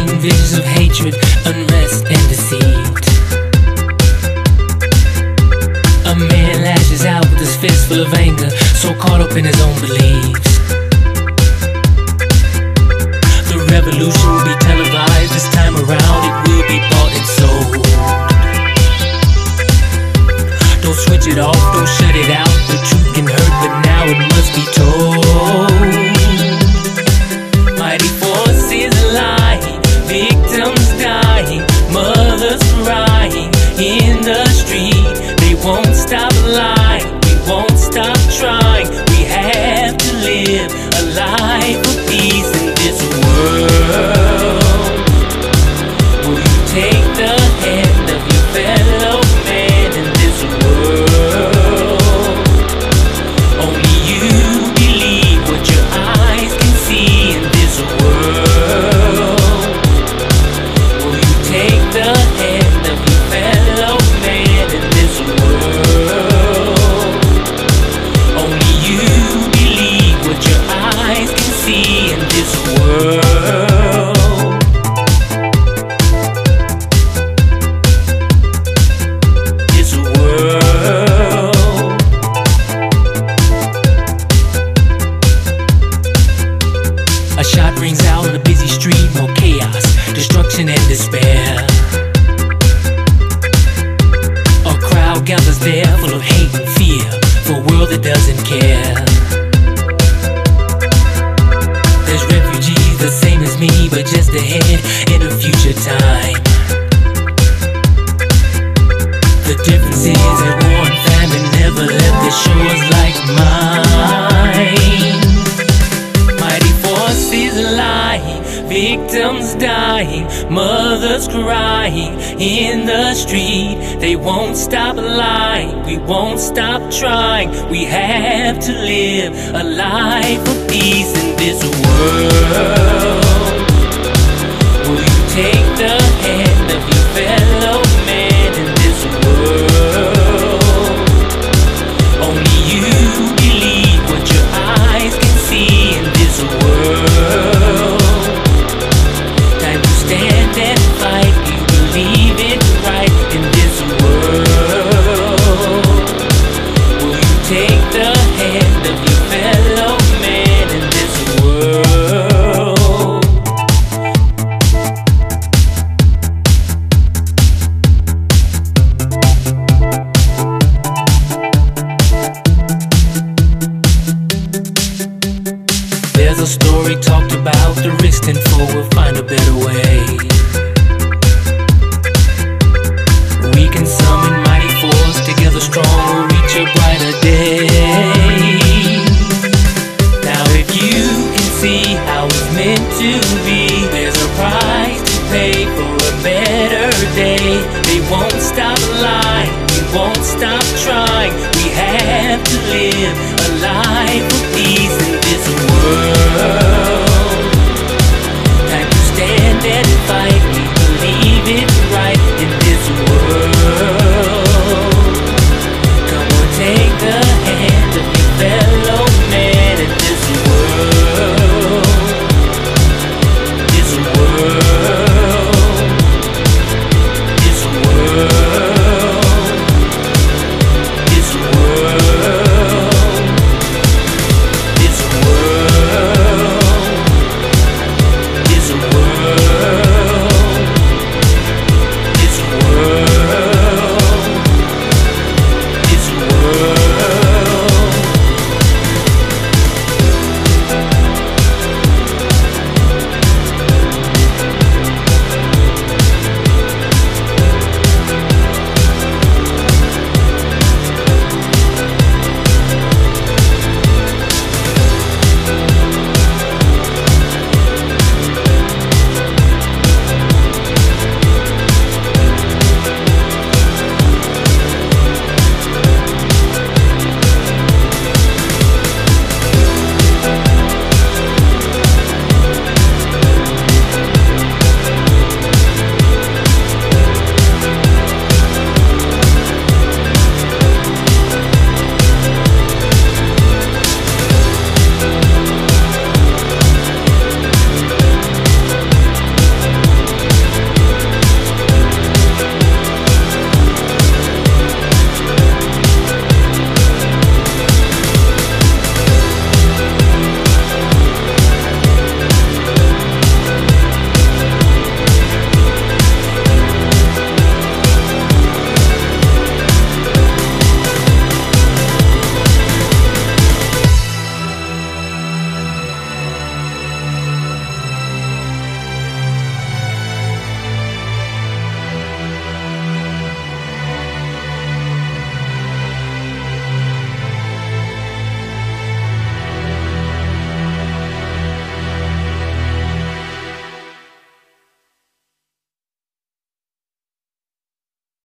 pain, visions of hatred, unrest and deceit. A man lashes out with his fist full of anger, so caught up in his own beliefs. The revolution will be televised, this time around it will be bought and sold. Don't switch it off, don't shut it out. The truth can hurt, but now it must be told. Mighty forces lying, victims dying, mothers crying in the street. They won't stop lying, we won't stop trying. We have to live a life of peace in this world. Will you take the hand of your fellow man in this world? Only you believe what your eyes can see in this world. Will you take the hand of your fellow man in this world? Only you believe what your eyes can see in this world. This world. A shot rings out on a busy street, more chaos, destruction and despair. A crowd gathers there full of hate and fear for a world that doesn't care. There's refugees the same as me, but just ahead in a future time. The difference is that war and famine never left the shores like mine. Mighty forces lying, victims dying, mothers crying in the street. They won't stop lying, we won't stop trying. We have to live a life of peace in this world. Will you take the hand of your fellow man in this world? Only you believe what your eyes can see in this world. Time to stand and fight, you believe it right in this world. Will you take the hand of your fellow man in this world? There's a story talked about, the risk and fall will find a better way. We can summon mighty force, together strong we'll reach a brighter day. Now if you can see how it's meant to be, there's a price to pay for a better day. They won't stop lying, we won't stop trying. We have to live a life of peace in this world.